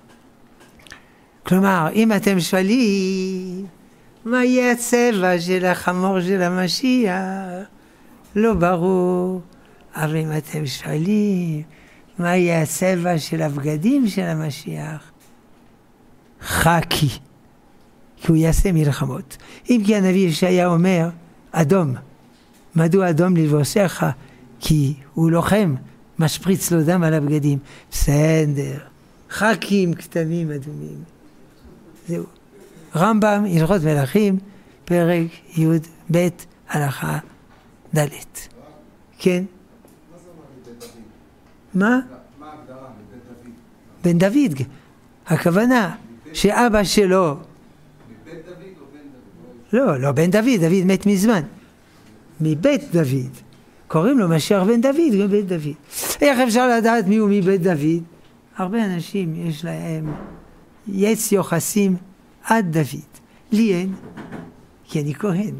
כלומר, אם אתם שואלים, מה יהיה הצבע של החמור של המשיח? לא ברור. אבל אם אתם שואלים, מה יהיה הצבע של הבגדים של המשיח? חכי. כי הוא יעשה מלחמות. אם כי הנביא ישעיה אומר, אדום. מדוע אדום ללבושך? כי הוא לוחם, משפריץ לו דם על הבגדים. בסדר. חכים כתמים אדומים. זהו. רמב"ם, הלכות מלכים, פרק י' ב' הלכה ד'. כן? מה זה אומר מבית דוד? מה? מה ההגדרה? בן דוד. בן דוד. הכוונה שאבא שלו... מבית דוד או בן דוד? לא, לא בן דוד, דוד מת מזמן. מבית דוד. קוראים לו משיח בן דוד, גם בית דוד. איך אפשר לדעת מי הוא מבית דוד? הרבה אנשים יש להם יץ יוחסים עד דוד. לי אין, כי אני כהן.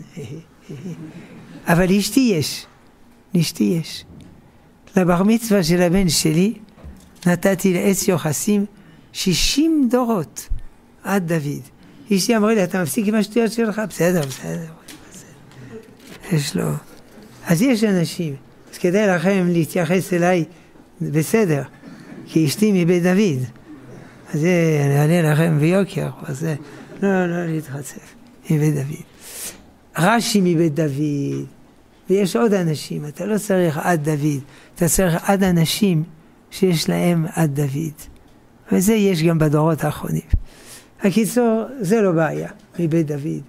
אבל אשתי יש. לאשתי יש. לבר מצווה של הבן שלי נתתי לעץ יוחסים שישים דורות עד דוד. אשתי אמרה לי, אתה מפסיק עם השטויות שלך? בסדר, בסדר. יש לו. אז יש אנשים, אז כדאי לכם להתייחס אליי בסדר, כי אשתי מבית דוד. אז זה, אני אענה לכם ביוקר, אז זה, לא, לא להתחצף, מבית דוד. רש"י מבית דוד, ויש עוד אנשים, אתה לא צריך עד דוד, אתה צריך עד אנשים שיש להם עד דוד. וזה יש גם בדורות האחרונים. הקיצור, זה לא בעיה, מבית דוד.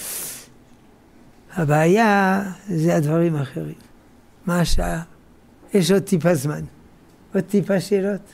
הבעיה זה הדברים האחרים. מה השעה? יש עוד טיפה זמן. עוד טיפה שאלות. באמת,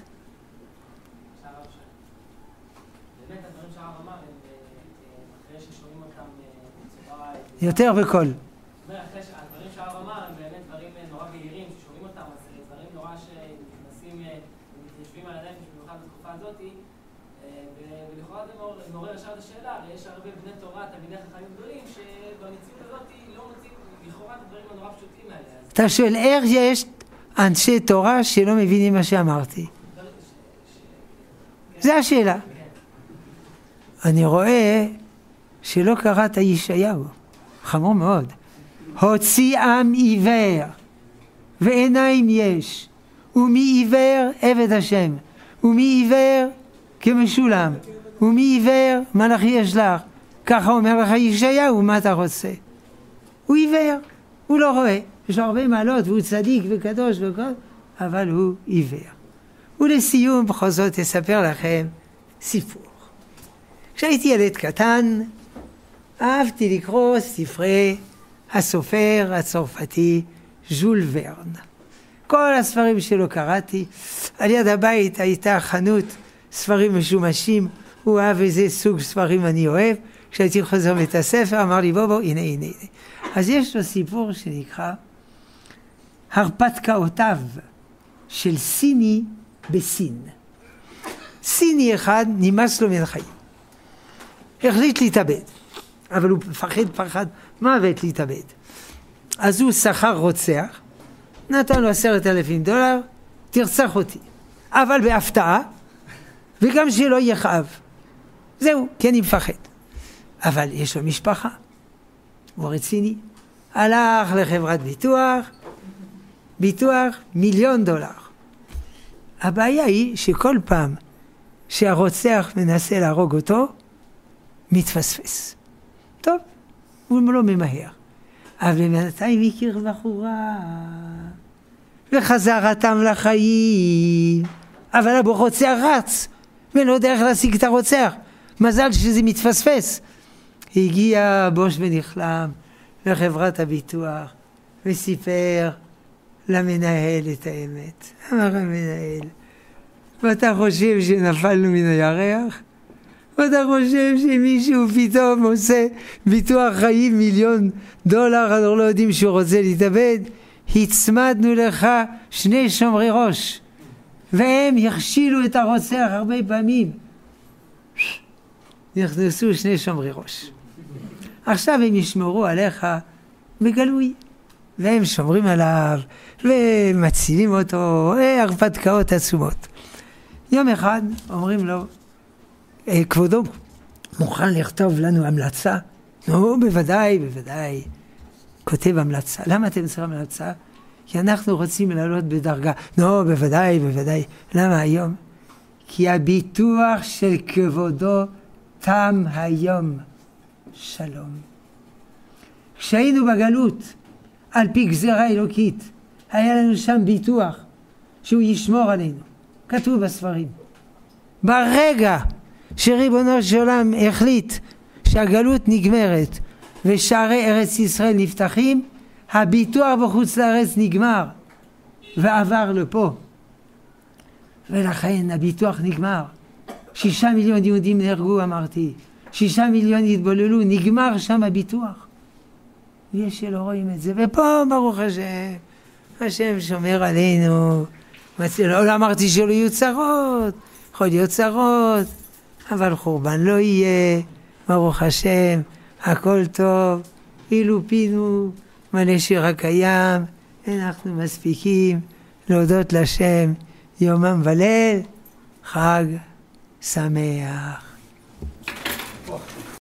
הדברים שהרב אמר, אחרי ששומעים אותם בצורה... יותר בקול. הדברים שהרב אמר הם באמת דברים נורא בהירים, ששומעים אותם, אז דברים נורא שנכנסים ומתיישבים על הנפש, במיוחד בתקופה הזאת, ולכאורה זה מעורר ישר את השאלה, הרי יש הרבה בני תורה, תלמידי חכמים גדולים, שבמציאות הזאת לא מוצאים לכאורה את הדברים הנורא פשוטים האלה. אתה שואל, איך יש אנשי תורה שלא מבינים מה שאמרתי? זה השאלה. אני רואה שלא קראת ישעיהו, חמור מאוד. הוציא עם עיוור, ועיניים יש, ומי עיוור עבד השם, ומי עיוור כמשולם, ומי עיוור מלאכי ישלח. ככה אומר לך ישעיהו, מה אתה רוצה? הוא עיוור, הוא לא רואה, יש לו הרבה מעלות, והוא צדיק וקדוש וכל, אבל הוא עיוור. ולסיום, בכל זאת, אספר לכם סיפור. כשהייתי ילד קטן, אהבתי לקרוא ספרי הסופר הצרפתי ז'ול ורן. כל הספרים שלו קראתי. על יד הבית הייתה חנות ספרים משומשים, הוא אהב איזה סוג ספרים אני אוהב. כשהייתי חוזר מבית הספר, אמר לי בוא בוא, הנה הנה הנה. אז יש לו סיפור שנקרא הרפתקאותיו של סיני בסין. סיני אחד נמאס לו מן החיים. החליט להתאבד, אבל הוא פחד פחד מוות להתאבד. אז הוא שכר רוצח, נתן לו עשרת אלפים דולר, תרצח אותי. אבל בהפתעה, וגם שלא יכאב. זהו, כי אני מפחד. אבל יש לו משפחה, הוא רציני. הלך לחברת ביטוח, ביטוח מיליון דולר. הבעיה היא שכל פעם שהרוצח מנסה להרוג אותו, מתפספס. טוב, הוא לא ממהר. אבל בינתיים הכיר בחורה, וחזרתם לחיים. אבל הרוצח רץ, ולא יודע איך להשיג את הרוצח. מזל שזה מתפספס. הגיע בוש ונכלם לחברת הביטוח, וסיפר למנהל את האמת. אמר המנהל, ואתה חושב שנפלנו מן הירח? ואתה חושב שמישהו פתאום עושה ביטוח חיים מיליון דולר, אנחנו לא יודעים שהוא רוצה להתאבד? הצמדנו לך שני שומרי ראש, והם הכשילו את הרוצח הרבה פעמים. נכנסו שני שומרי ראש. עכשיו הם ישמרו עליך בגלוי, והם שומרים עליו ומצילים אותו, הרפתקאות עצומות. יום אחד אומרים לו, כבודו, מוכן לכתוב לנו המלצה? נו, בוודאי, בוודאי. כותב המלצה. למה אתם צריכים המלצה? כי אנחנו רוצים לעלות בדרגה. נו, בוודאי, בוודאי. למה היום? כי הביטוח של כבודו תם היום. שלום. כשהיינו בגלות, על פי גזרה אלוקית, היה לנו שם ביטוח שהוא ישמור עלינו. כתוב בספרים. ברגע שריבונו של עולם החליט שהגלות נגמרת ושערי ארץ ישראל נפתחים, הביטוח בחוץ לארץ נגמר ועבר לפה. ולכן הביטוח נגמר. שישה מיליון יהודים נהרגו, אמרתי. שישה מיליון התבוללו, נגמר שם הביטוח. יש שלא רואים את זה. ופה, ברוך השם, השם שומר עלינו. לא אמרתי שלא יהיו צרות, יכול להיות צרות, אבל חורבן לא יהיה. ברוך השם, הכל טוב. אילו פינו, מלא שיר הקיים, אנחנו מספיקים להודות לשם יומם וליל, חג שמח.